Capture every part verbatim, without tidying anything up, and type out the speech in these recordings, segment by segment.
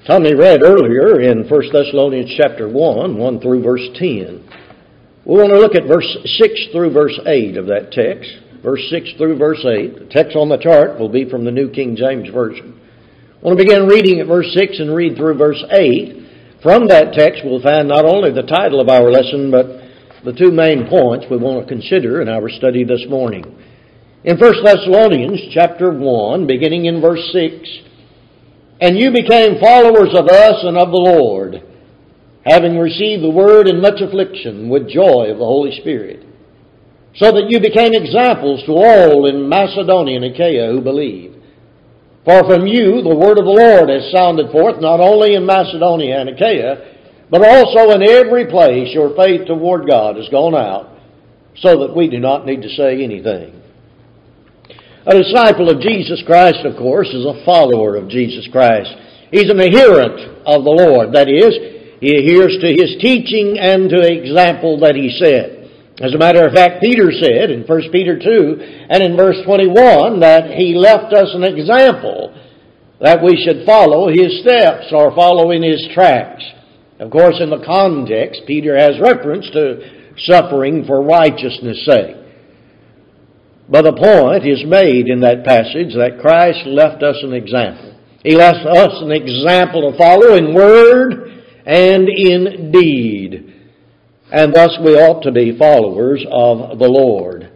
Tommy read earlier in First Thessalonians chapter one, one through verse ten. We want to look at verse six through verse eight of that text. Verse six through verse eight. The text on the chart will be from the New King James Version. I want to begin reading at verse six and read through verse eight. From that text we'll find not only the title of our lesson, but the two main points we want to consider in our study this morning. In First Thessalonians chapter one, beginning in verse six, "And you became followers of us and of the Lord, having received the word in much affliction with joy of the Holy Spirit, so that you became examples to all in Macedonia and Achaia who believed. For from you the word of the Lord has sounded forth, not only in Macedonia and Achaia, but also in every place your faith toward God has gone out, so that we do not need to say anything." A disciple of Jesus Christ, of course, is a follower of Jesus Christ. He's an adherent of the Lord. That is, he adheres to His teaching and to the example that He set. As a matter of fact, Peter said in First Peter two and in verse twenty-one that he left us an example that we should follow His steps or follow in His tracks. Of course, in the context, Peter has reference to suffering for righteousness' sake. But the point is made in that passage that Christ left us an example. He left us an example to follow in word and in deed. And thus we ought to be followers of the Lord.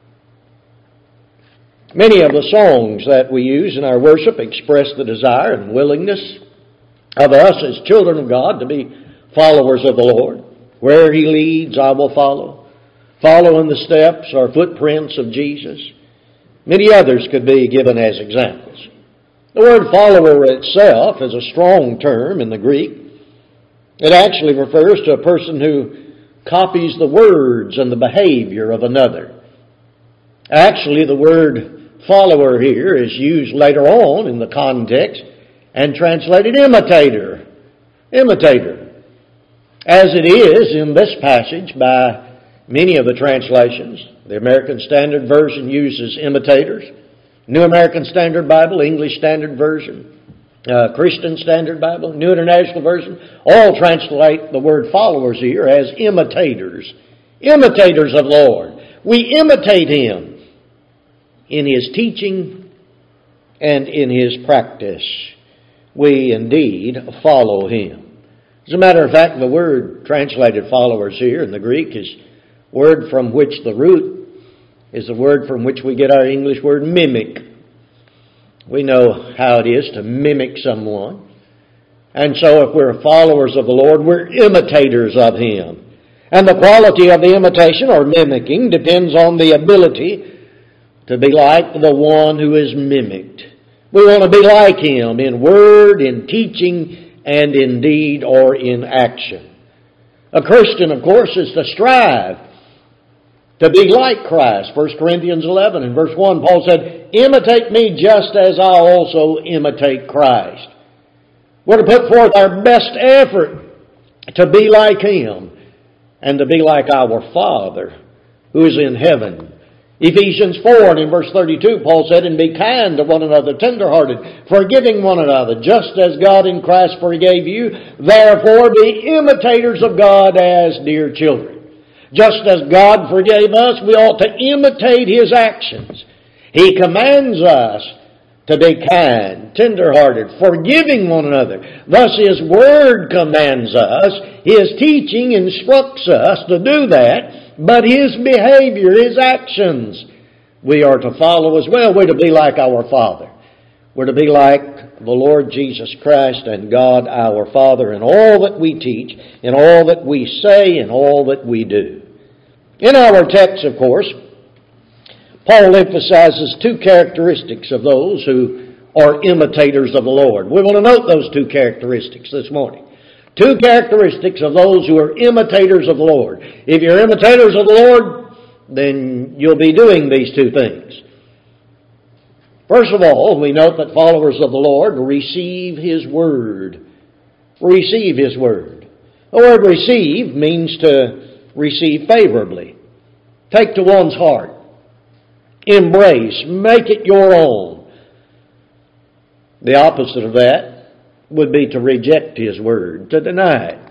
Many of the songs that we use in our worship express the desire and willingness of us as children of God to be followers of the Lord. Where He leads, I will follow. Follow in the steps or footprints of Jesus. Many others could be given as examples. The word follower itself is a strong term in the Greek. It actually refers to a person who copies the words and the behavior of another. Actually, the word follower here is used later on in the context and translated imitator. Imitator. As it is in this passage by many of the translations. The American Standard Version uses imitators. New American Standard Bible, English Standard Version, uh, Christian Standard Bible, New International Version, all translate the word followers here as imitators. Imitators of the Lord. We imitate Him in His teaching and in His practice. We indeed follow Him. As a matter of fact, the word translated followers here in the Greek is word from which the root is the word from which we get our English word mimic. We know how it is to mimic someone. And so if we're followers of the Lord, we're imitators of Him. And the quality of the imitation or mimicking depends on the ability to be like the one who is mimicked. We want to be like Him in word, in teaching, and in deed or in action. A Christian, of course, is to strive to be like Christ. First Corinthians eleven and verse one, Paul said, "Imitate me just as I also imitate Christ." We're to put forth our best effort to be like Him and to be like our Father who is in heaven. Ephesians four and in verse thirty-two, Paul said, "And be kind to one another, tenderhearted, forgiving one another, just as God in Christ forgave you. Therefore be imitators of God as dear children." Just as God forgave us, we ought to imitate His actions. He commands us to be kind, tenderhearted, forgiving one another. Thus His Word commands us. His teaching instructs us to do that. But His behavior, His actions, we are to follow as well. We're to be like our Father. We're to be like the Lord Jesus Christ and God our Father in all that we teach, in all that we say, in all that we do. In our text, of course, Paul emphasizes two characteristics of those who are imitators of the Lord. We want to note those two characteristics this morning. Two characteristics of those who are imitators of the Lord. If you're imitators of the Lord, then you'll be doing these two things. First of all, we note that followers of the Lord receive His Word. Receive His Word. The word receive means to receive favorably. Take to one's heart. Embrace. Make it your own. The opposite of that would be to reject His Word, to deny it.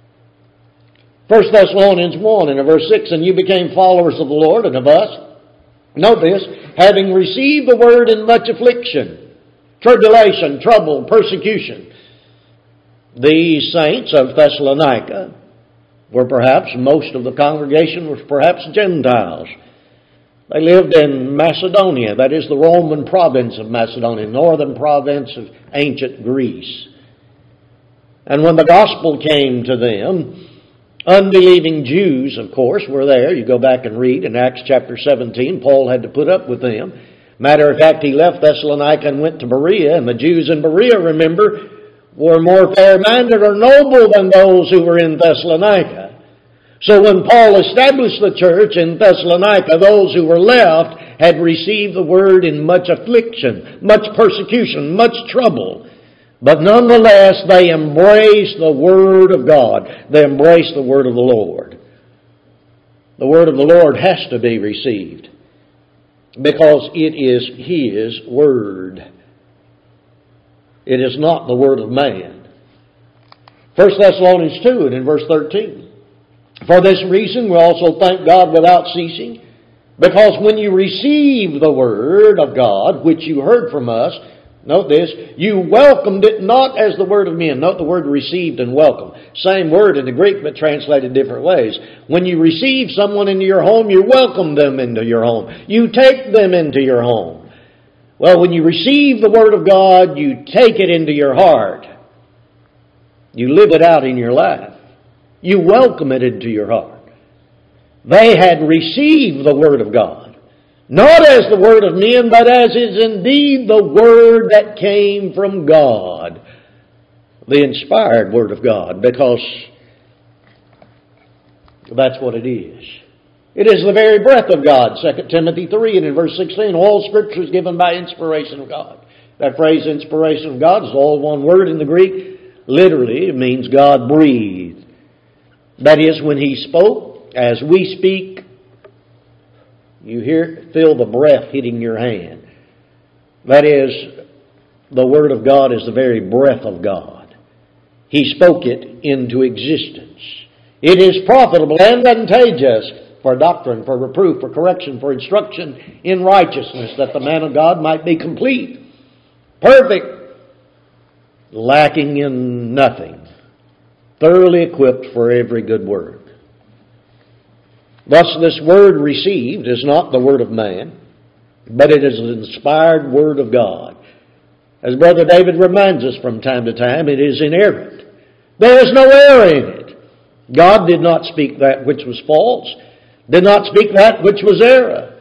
First Thessalonians one and verse six, and you became followers of the Lord and of us. Note this, having received the Word in much affliction, tribulation, trouble, persecution. These saints of Thessalonica were perhaps, most of the congregation was perhaps Gentiles. They lived in Macedonia, that is the Roman province of Macedonia, northern province of ancient Greece. And when the gospel came to them, unbelieving Jews, of course, were there. You go back and read in Acts chapter seventeen, Paul had to put up with them. Matter of fact, he left Thessalonica and went to Berea, and the Jews in Berea, remember, were more fair-minded or noble than those who were in Thessalonica. So when Paul established the church in Thessalonica, those who were left had received the word in much affliction, much persecution, much trouble. But nonetheless, they embraced the Word of God. They embraced the Word of the Lord. The Word of the Lord has to be received because it is His Word. It is not the Word of man. First Thessalonians two and in verse thirteen. For this reason we also thank God without ceasing, because when you receive the Word of God, which you heard from us, note this, you welcomed it not as the word of men. Note the word received and welcome. Same word in the Greek, but translated different ways. When you receive someone into your home, you welcome them into your home. You take them into your home. Well, when you receive the Word of God, you take it into your heart. You live it out in your life. You welcome it into your heart. They had received the Word of God. Not as the word of men, but as is indeed the Word that came from God. The inspired Word of God, because that's what it is. It is the very breath of God. Second Timothy three and in verse sixteen, all Scripture is given by inspiration of God. That phrase, inspiration of God, is all one word in the Greek. Literally, it means God breathed. That is, when He spoke, as we speak, you hear, feel the breath hitting your hand. That is, the Word of God is the very breath of God. He spoke it into existence. It is profitable and advantageous for doctrine, for reproof, for correction, for instruction in righteousness, that the man of God might be complete, perfect, lacking in nothing, thoroughly equipped for every good work. Thus, this word received is not the word of man, but it is an inspired word of God. As Brother David reminds us from time to time, it is inerrant. There is no error in it. God did not speak that which was false, did not speak that which was error.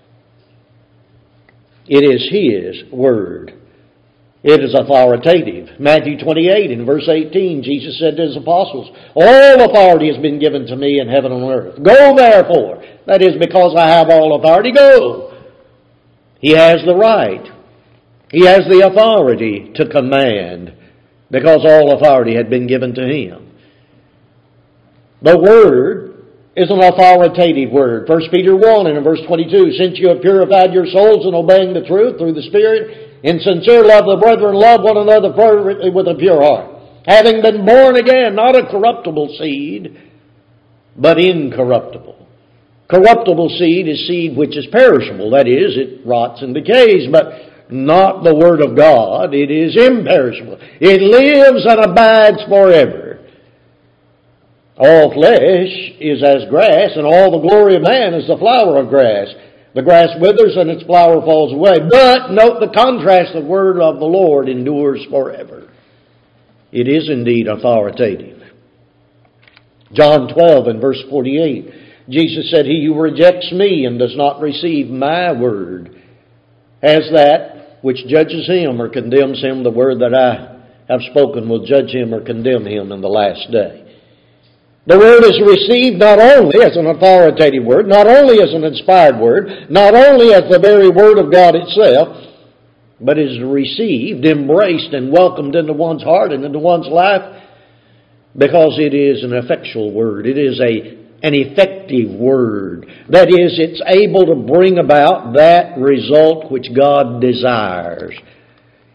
It is His word. It is authoritative. Matthew twenty-eight and verse eighteen, Jesus said to His apostles, all authority has been given to me in heaven and on earth. Go therefore. That is, because I have all authority, go. He has the right. He has the authority to command, because all authority had been given to Him. The Word is an authoritative word. First Peter one and in verse twenty-two, since you have purified your souls in obeying the truth through the Spirit, in sincere love of the brethren, love one another fervently with a pure heart, having been born again, not a corruptible seed, but incorruptible. Corruptible seed is seed which is perishable. That is, it rots and decays, but not the Word of God. It is imperishable. It lives and abides forever. All flesh is as grass, and all the glory of man is the flower of grass. The grass withers and its flower falls away. But note the contrast, the word of the Lord endures forever. It is indeed authoritative. John twelve and verse forty-eight, Jesus said, he who rejects me and does not receive my word has that which judges him or condemns him. The word that I have spoken will judge him or condemn him in the last day. The Word is received not only as an authoritative Word, not only as an inspired Word, not only as the very Word of God itself, but is received, embraced, and welcomed into one's heart and into one's life because it is an effectual Word. It is a, an effective Word. That is, it's able to bring about that result which God desires.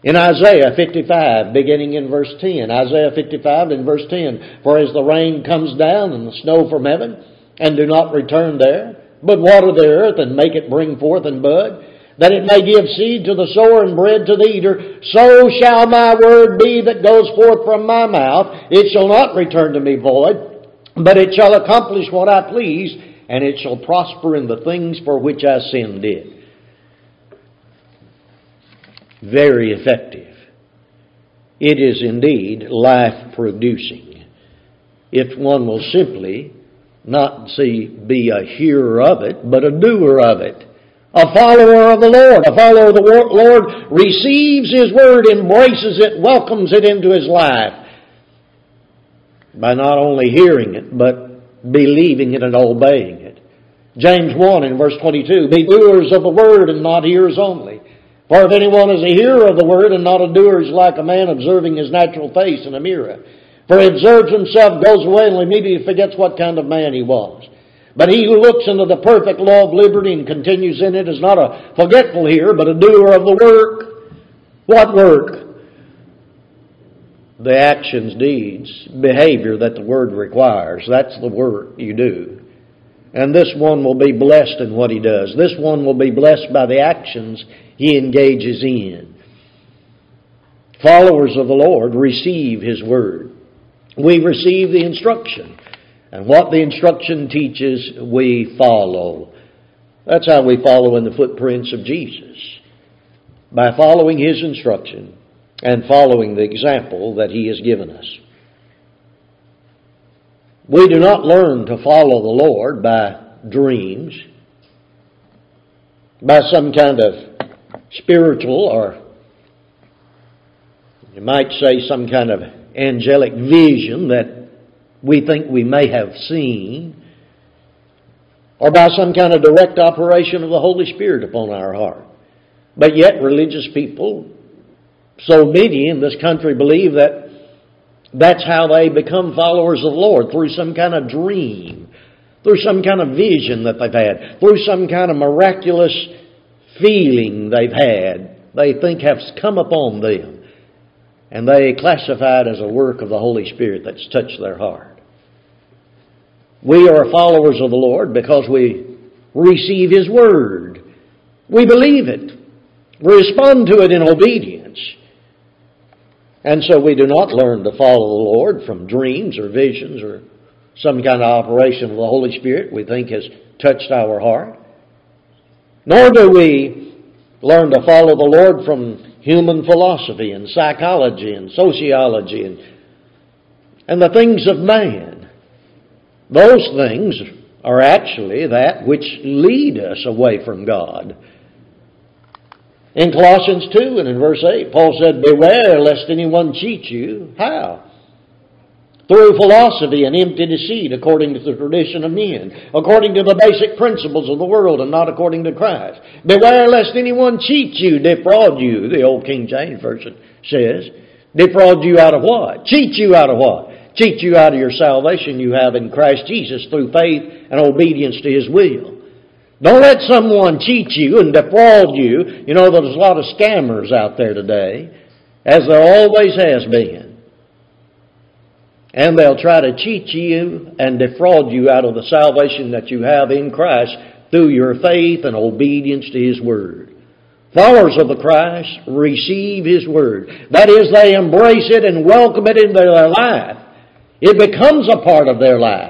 In Isaiah fifty-five, beginning in verse ten, Isaiah fifty-five and verse ten, for as the rain comes down and the snow from heaven, and do not return there, but water the earth and make it bring forth and bud, that it may give seed to the sower and bread to the eater, so shall my word be that goes forth from my mouth. It shall not return to me void, but it shall accomplish what I please, and it shall prosper in the things for which I send it. Very effective. It is indeed life-producing. If one will simply not see, be a hearer of it, but a doer of it. A follower of the Lord. A follower of the Lord receives His Word, embraces it, welcomes it into his life. By not only hearing it, but believing it and obeying it. James one in verse twenty-two, be doers of the Word and not hearers only. For if anyone is a hearer of the Word and not a doer, is like a man observing his natural face in a mirror. For he observes himself, goes away, and immediately forgets what kind of man he was. But he who looks into the perfect law of liberty and continues in it is not a forgetful hearer, but a doer of the work. What work? The actions, deeds, behavior that the Word requires. That's the work you do. And this one will be blessed in what he does. This one will be blessed by the actions he engages in. Followers of the Lord receive His Word. We receive the instruction. And what the instruction teaches, we follow. That's how we follow in the footprints of Jesus. By following His instruction and following the example that He has given us. We do not learn to follow the Lord by dreams, by some kind of spiritual, or you might say some kind of angelic vision that we think we may have seen, or by some kind of direct operation of the Holy Spirit upon our heart. But yet religious people, so many in this country, believe that that's how they become followers of the Lord, through some kind of dream, through some kind of vision that they've had, through some kind of miraculous feeling they've had, they think has come upon them. And they classify it as a work of the Holy Spirit that's touched their heart. We are followers of the Lord because we receive His Word. We believe it. We respond to it in obedience. And so we do not learn to follow the Lord from dreams or visions or some kind of operation of the Holy Spirit we think has touched our heart. Nor do we learn to follow the Lord from human philosophy and psychology and sociology and, and the things of man. Those things are actually that which lead us away from God. In Colossians two and in verse eight, Paul said, beware lest anyone cheat you. How? Through philosophy and empty deceit, according to the tradition of men, according to the basic principles of the world and not according to Christ. Beware lest anyone cheat you, defraud you, the old King James Version says. Defraud you out of what? Cheat you out of what? Cheat you out of your salvation you have in Christ Jesus through faith and obedience to His will. Don't let someone cheat you and defraud you. You know, there's a lot of scammers out there today, as there always has been. And they'll try to cheat you and defraud you out of the salvation that you have in Christ through your faith and obedience to His Word. Followers of the Christ receive His Word. That is, they embrace it and welcome it into their life. It becomes a part of their life.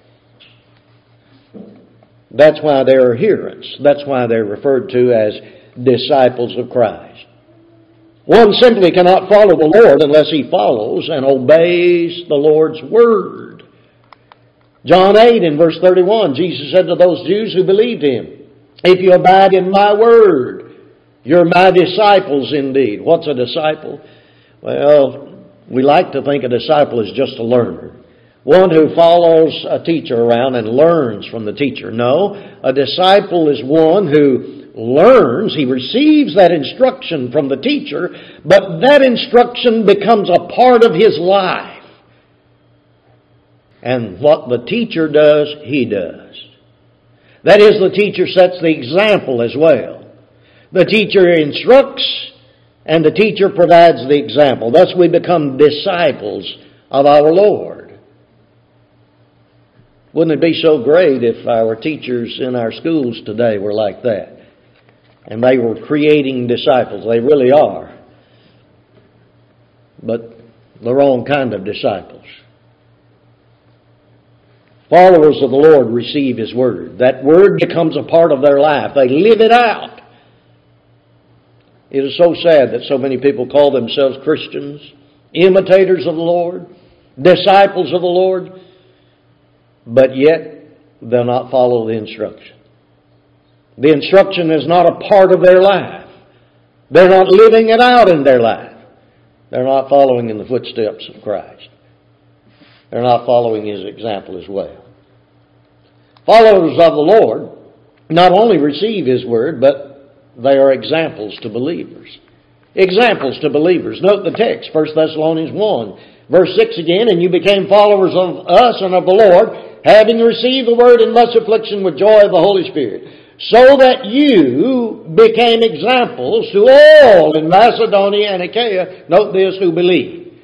That's why they're adherents. That's why they're referred to as disciples of Christ. One simply cannot follow the Lord unless he follows and obeys the Lord's Word. John eight in verse thirty-one, Jesus said to those Jews who believed Him, if you abide in my Word, you're my disciples indeed. What's a disciple? Well, we like to think a disciple is just a learner. One who follows a teacher around and learns from the teacher. No, a disciple is one who learns, he receives that instruction from the teacher, but that instruction becomes a part of his life. And what the teacher does, he does. That is, the teacher sets the example as well. The teacher instructs, And the teacher provides the example. Thus we become disciples of our Lord. Wouldn't it be so great if our teachers in our schools today were like that? And they were creating disciples. They really are. But the wrong kind of disciples. Followers of the Lord receive His Word. That Word becomes a part of their life. They live it out. It is so sad that so many people call themselves Christians, imitators of the Lord, disciples of the Lord, but yet they'll not follow the instruction. The instruction is not a part of their life. They're not living it out in their life. They're not following in the footsteps of Christ. They're not following His example as well. Followers of the Lord not only receive His Word, but they are examples to believers. Examples to believers. Note the text, First Thessalonians one, verse six again, and you became followers of us and of the Lord, having received the Word in much affliction with joy of the Holy Spirit, so that you became examples to all in Macedonia and Achaia, note this, who believe.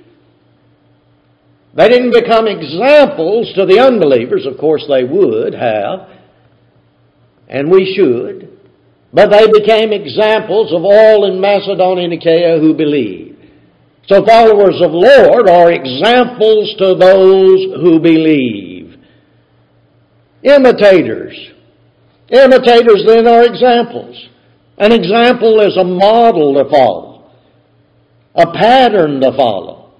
They didn't become examples to the unbelievers. Of course they would have, and we should. But they became examples of all in Macedonia and Achaia who believe. So followers of the Lord are examples to those who believe. Imitators. Imitators then are examples. An example is a model to follow. A pattern to follow.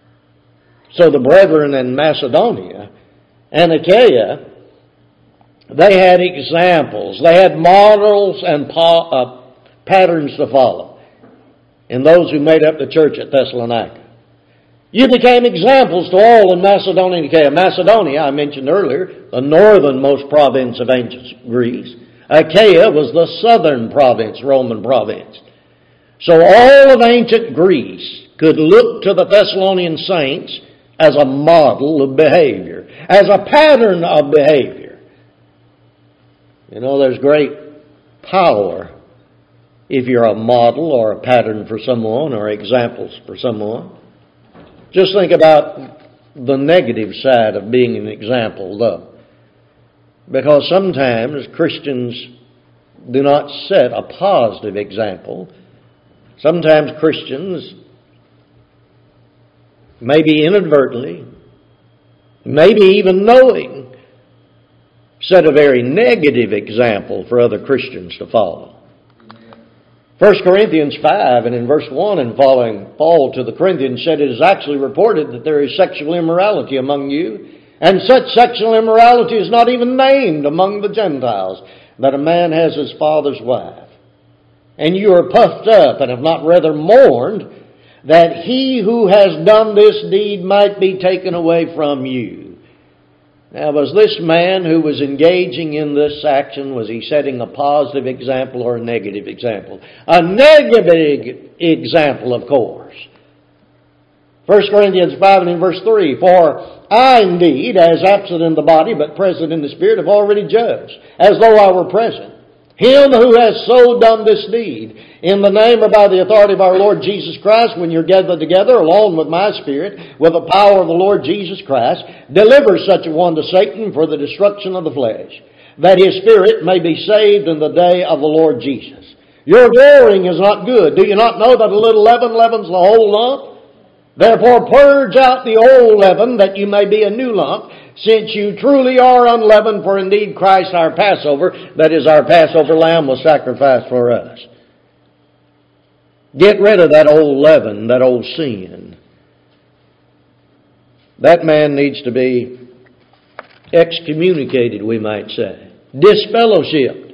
So the brethren in Macedonia and Achaia, they had examples. They had models and pa- uh, patterns to follow in those who made up the church at Thessalonica. You became examples to all in Macedonia and Achaia. Macedonia, I mentioned earlier, the northernmost province of ancient Greece. Achaia was the southern province, Roman province. So all of ancient Greece could look to the Thessalonian saints as a model of behavior, as a pattern of behavior. You know, there's great power if you're a model or a pattern for someone or examples for someone. Just think about the negative side of being an example, though. Because sometimes Christians do not set a positive example. Sometimes Christians, maybe inadvertently, maybe even knowing, set a very negative example for other Christians to follow. First Corinthians five and in verse one and following, Paul to the Corinthians said, it is actually reported that there is sexual immorality among you, and such sexual immorality is not even named among the Gentiles, that a man has his father's wife. And you are puffed up and have not rather mourned that he who has done this deed might be taken away from you. Now, was this man who was engaging in this action, was he setting a positive example or a negative example? A negative example, of course. First Corinthians five and in verse three, for I indeed, as absent in the body but present in the Spirit, have already judged, as though I were present, him who has so done this deed, in the name or by the authority of our Lord Jesus Christ, when you're gathered together along with my Spirit, with the power of the Lord Jesus Christ, deliver such a one to Satan for the destruction of the flesh, that his spirit may be saved in the day of the Lord Jesus. Your glorying is not good. Do you not know that a little leaven leavens the whole lump? Therefore purge out the old leaven, that you may be a new lump, since you truly are unleavened, for indeed Christ our Passover, that is our Passover lamb, was sacrificed for us. Get rid of that old leaven, that old sin. That man needs to be excommunicated, we might say. Disfellowshipped.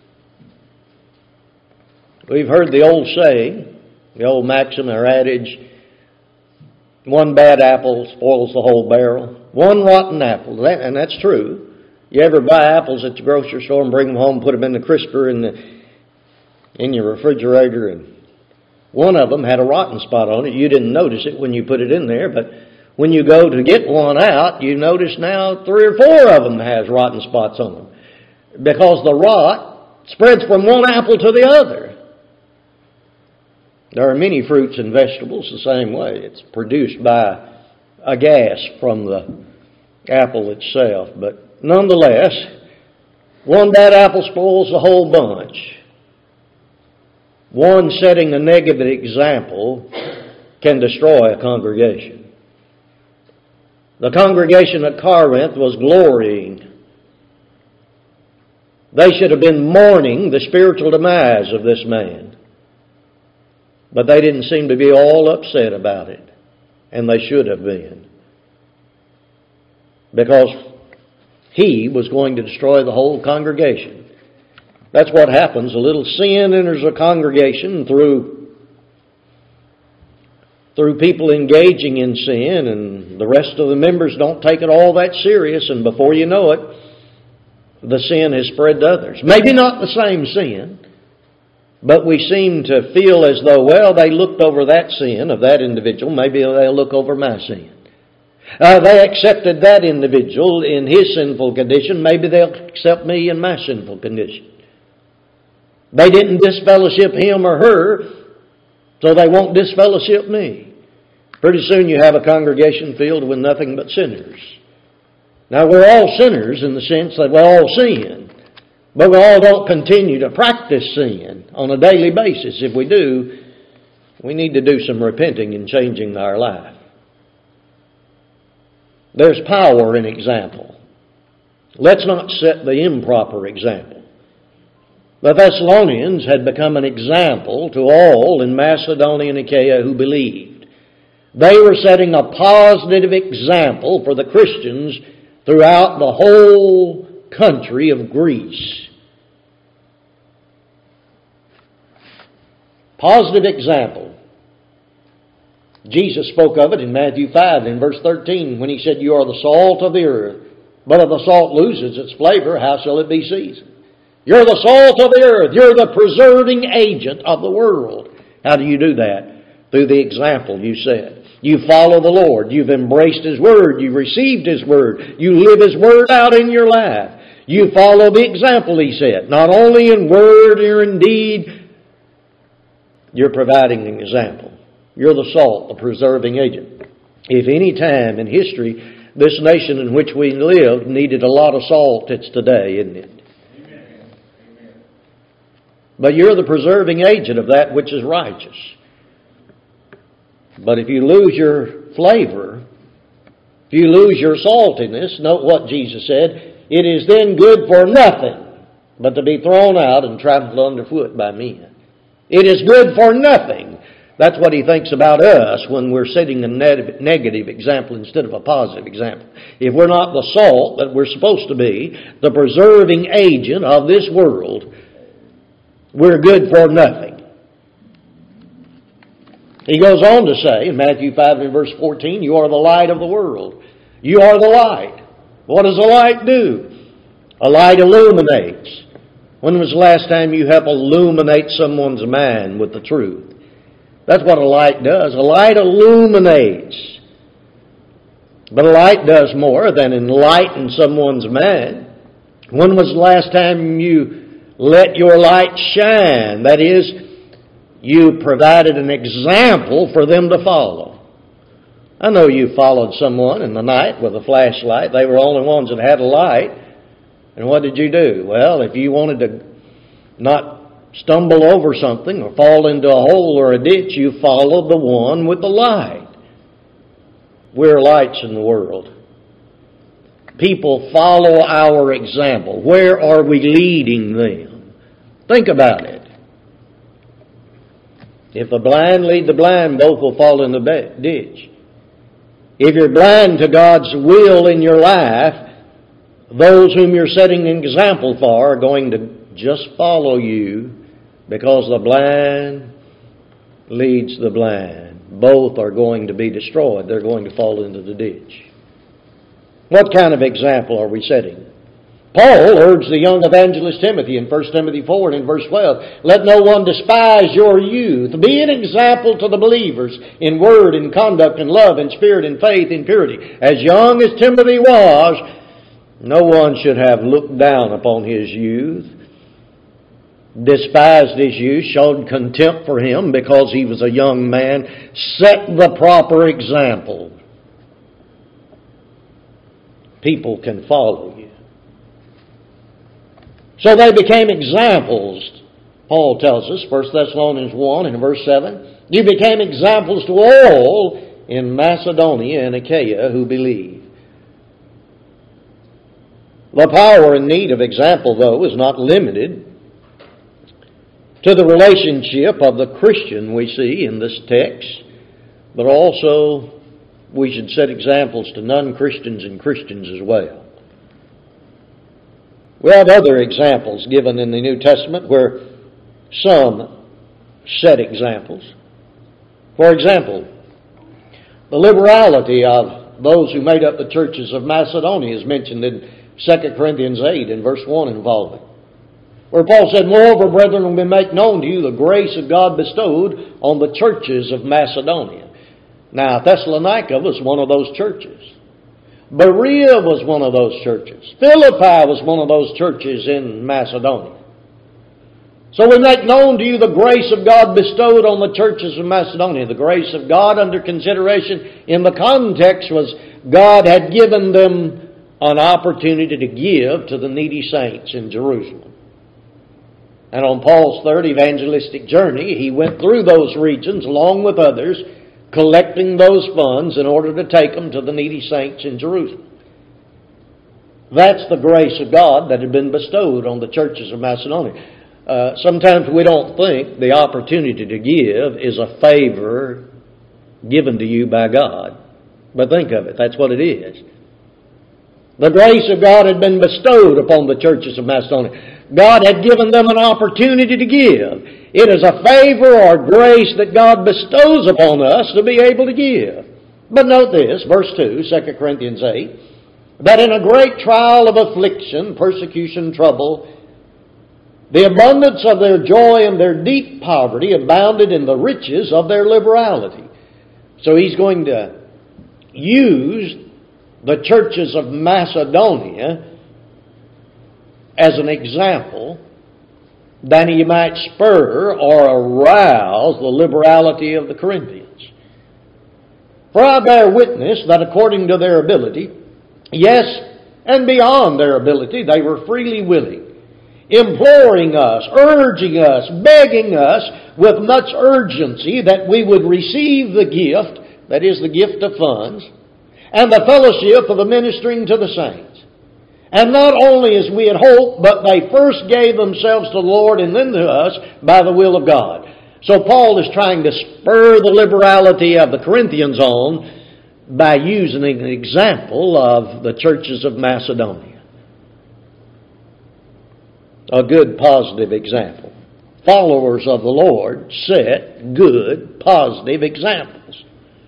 We've heard the old saying, the old maxim or adage, one bad apple spoils the whole barrel. One rotten apple, and that's true. You ever buy apples at the grocery store and bring them home, put them in the crisper in the in your refrigerator, and one of them had a rotten spot on it. You didn't notice it when you put it in there, but when you go to get one out, you notice now three or four of them has rotten spots on them, because the rot spreads from one apple to the other. There are many fruits and vegetables the same way. It's produced by a gas from the apple itself. But nonetheless, one bad apple spoils the whole bunch. One setting a negative example can destroy a congregation. The congregation at Corinth was glorying. They should have been mourning the spiritual demise of this man. But they didn't seem to be all upset about it. And they should have been. Because he was going to destroy the whole congregation. That's what happens. A little sin enters a congregation through, through people engaging in sin, and the rest of the members don't take it all that serious, and before you know it, the sin has spread to others. Maybe not the same sin, but we seem to feel as though, well, they looked over that sin of that individual, maybe they'll look over my sin. Uh, they accepted that individual in his sinful condition, maybe they'll accept me in my sinful condition. They didn't disfellowship him or her, so they won't disfellowship me. Pretty soon you have a congregation filled with nothing but sinners. Now we're all sinners in the sense that we all sin, but we all don't continue to practice sin on a daily basis. If we do, we need to do some repenting and changing our life. There's power in example. Let's not set the improper example. The Thessalonians had become an example to all in Macedonia and Achaia who believed. They were setting a positive example for the Christians throughout the whole country of Greece. Positive example. Jesus spoke of it in Matthew five in verse thirteen when he said, "You are the salt of the earth, but if the salt loses its flavor, how shall it be seasoned?" You're the salt of the earth. You're the preserving agent of the world. How do you do that? Through the example you set. You follow the Lord. You've embraced His Word. You've received His Word. You live His Word out in your life. You follow the example He set. Not only in word or in deed, you're providing an example. You're the salt, the preserving agent. If any time in history this nation in which we live needed a lot of salt, it's today, isn't it? But you're the preserving agent of that which is righteous. But if you lose your flavor, if you lose your saltiness, note what Jesus said, it is then good for nothing but to be thrown out and trampled underfoot by men. It is good for nothing. That's what He thinks about us when we're setting a negative example instead of a positive example. If we're not the salt that we're supposed to be, the preserving agent of this world, we're good for nothing. He goes on to say in Matthew five and verse fourteen, you are the light of the world. You are the light. What does a light do? A light illuminates. When was the last time you helped illuminate someone's mind with the truth? That's what a light does. A light illuminates. But a light does more than enlighten someone's mind. When was the last time you let your light shine? That is, you provided an example for them to follow. I know you followed someone in the night with a flashlight. They were the only ones that had a light. And what did you do? Well, if you wanted to not stumble over something or fall into a hole or a ditch, you followed the one with the light. We're lights in the world. People follow our example. Where are we leading them? Think about it. If the blind lead the blind, both will fall in the ditch. If you're blind to God's will in your life, those whom you're setting an example for are going to just follow you because the blind leads the blind. Both are going to be destroyed. They're going to fall into the ditch. What kind of example are we setting? Paul urged the young evangelist Timothy in First Timothy four and in verse twelve, let no one despise your youth. Be an example to the believers in word, in conduct, in love, in spirit, in faith, in purity. As young as Timothy was, no one should have looked down upon his youth. despised his youth, showed contempt for him because he was a young man. Set the proper example. People can follow you. So they became examples. Paul tells us, First Thessalonians one and verse seven, you became examples to all in Macedonia and Achaia who believe. The power and need of example, though, is not limited to the relationship of the Christian we see in this text, but also we should set examples to non-Christians and Christians as well. We have other examples given in the New Testament where some set examples. For example, the liberality of those who made up the churches of Macedonia is mentioned in Second Corinthians eight in verse one and following, where Paul said, moreover, brethren, we make known to you the grace of God bestowed on the churches of Macedonia. Now, Thessalonica was one of those churches. Berea was one of those churches. Philippi was one of those churches in Macedonia. So we make known to you the grace of God bestowed on the churches of Macedonia. The grace of God under consideration in the context was God had given them an opportunity to give to the needy saints in Jerusalem. And on Paul's third evangelistic journey, he went through those regions along with others, collecting those funds in order to take them to the needy saints in Jerusalem. That's the grace of God that had been bestowed on the churches of Macedonia. Uh, sometimes we don't think the opportunity to give is a favor given to you by God. But think of it, that's what it is. The grace of God had been bestowed upon the churches of Macedonia. God had given them an opportunity to give. It is a favor or grace that God bestows upon us to be able to give. But note this, verse two, Second Corinthians eight, that in a great trial of affliction, persecution, trouble, the abundance of their joy and their deep poverty abounded in the riches of their liberality. So he's going to use the churches of Macedonia as an example, that he might spur or arouse the liberality of the Corinthians. For I bear witness that according to their ability, yes, and beyond their ability, they were freely willing, imploring us, urging us, begging us with much urgency that we would receive the gift, that is the gift of funds, and the fellowship of the ministering to the saints. And not only as we had hoped, but they first gave themselves to the Lord and then to us by the will of God. So Paul is trying to spur the liberality of the Corinthians on by using an example of the churches of Macedonia. A good positive example. Followers of the Lord set good positive examples.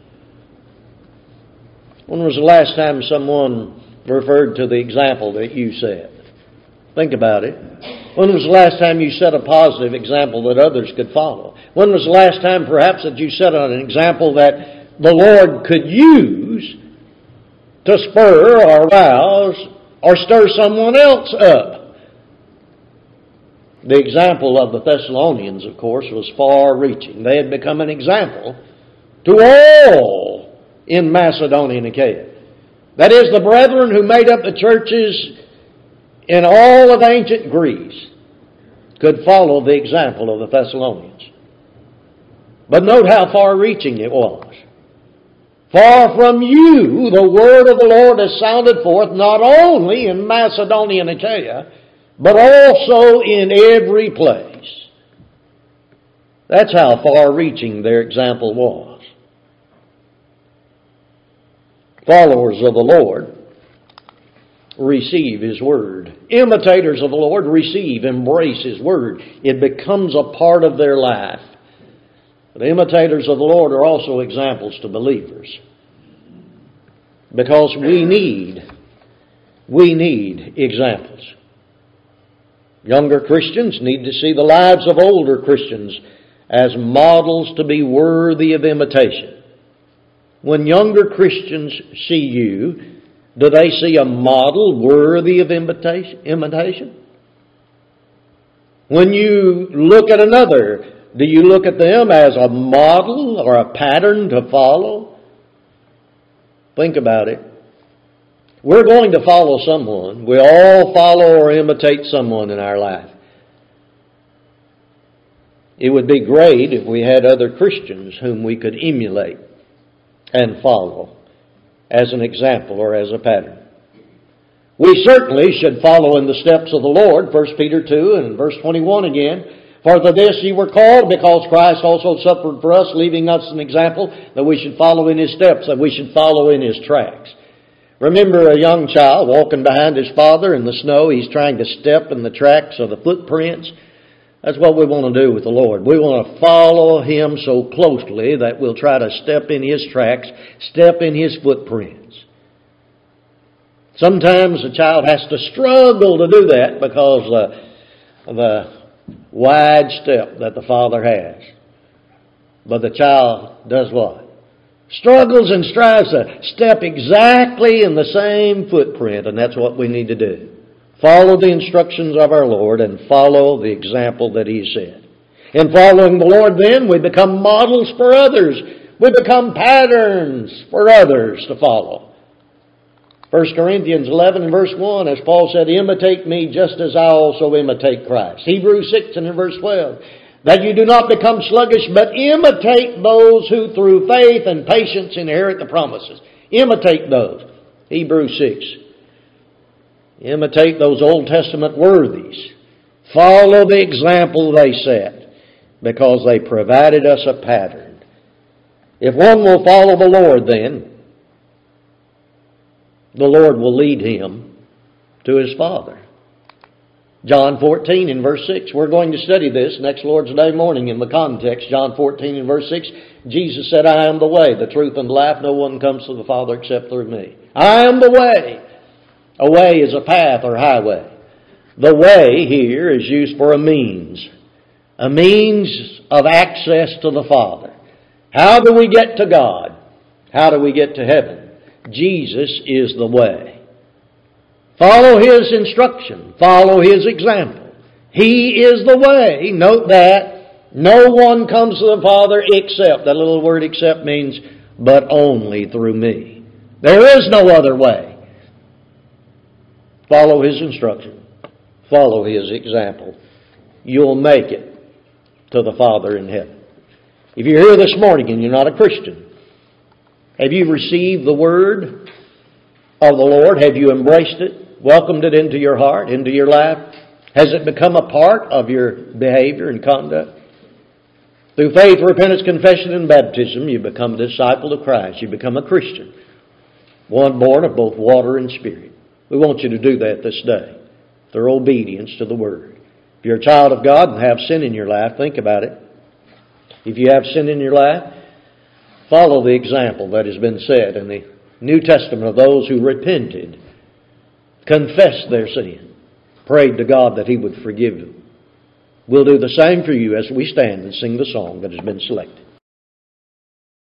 When was the last time someone referred to the example that you set? Think about it. When was the last time you set a positive example that others could follow? When was the last time perhaps that you set an example that the Lord could use to spur or arouse or stir someone else up? The example of the Thessalonians, of course, was far-reaching. They had become an example to all in Macedonia and Achaia. That is, the brethren who made up the churches in all of ancient Greece could follow the example of the Thessalonians. But note how far-reaching it was. Far from you, the word of the Lord has sounded forth not only in Macedonia and Achaia, but also in every place. That's how far-reaching their example was. Followers of the Lord receive His Word. Imitators of the Lord receive, embrace His Word. It becomes a part of their life. But imitators of the Lord are also examples to believers. Because we need, we need examples. Younger Christians need to see the lives of older Christians as models to be worthy of imitation. When younger Christians see you, do they see a model worthy of imitation? When you look at another, do you look at them as a model or a pattern to follow? Think about it. We're going to follow someone. We all follow or imitate someone in our life. It would be great if we had other Christians whom we could emulate and follow as an example or as a pattern. We certainly should follow in the steps of the Lord, First Peter two and verse twenty-one again. For to this ye were called, because Christ also suffered for us, leaving us an example that we should follow in His steps, that we should follow in His tracks. Remember a young child walking behind his father in the snow. He's trying to step in the tracks of the footprints. That's what we want to do with the Lord. We want to follow Him so closely that we'll try to step in His tracks, step in His footprints. Sometimes a child has to struggle to do that because of the wide step that the father has. But the child does what? Struggles and strives to step exactly in the same footprint, and that's what we need to do. Follow the instructions of our Lord and follow the example that He set. In following the Lord, then, we become models for others. We become patterns for others to follow. First Corinthians eleven and verse one, as Paul said, imitate me just as I also imitate Christ. Hebrews six and in verse twelve, that you do not become sluggish, but imitate those who through faith and patience inherit the promises. Imitate those. Hebrews six. Imitate those Old Testament worthies. Follow the example they set, because they provided us a pattern. If one will follow the Lord, then the Lord will lead him to His Father. John fourteen and verse six. We're going to study this next Lord's Day morning in the context. John fourteen and verse six. Jesus said, I am the way, the truth, and the life. No one comes to the Father except through me. I am the way. A way is a path or highway. The way here is used for a means. A means of access to the Father. How do we get to God? How do we get to heaven? Jesus is the way. Follow His instruction. Follow His example. He is the way. Note that. No one comes to the Father except, that little word except means but only through me. There is no other way. Follow His instruction. Follow His example. You'll make it to the Father in heaven. If you're here this morning and you're not a Christian, have you received the Word of the Lord? Have you embraced it? Welcomed it into your heart, into your life? Has it become a part of your behavior and conduct? Through faith, repentance, confession, and baptism, you become a disciple of Christ. You become a Christian. One born of both water and Spirit. We want you to do that this day through obedience to the Word. If you're a child of God and have sin in your life, think about it. If you have sin in your life, follow the example that has been set in the New Testament of those who repented, confessed their sin, prayed to God that He would forgive them. We'll do the same for you as we stand and sing the song that has been selected.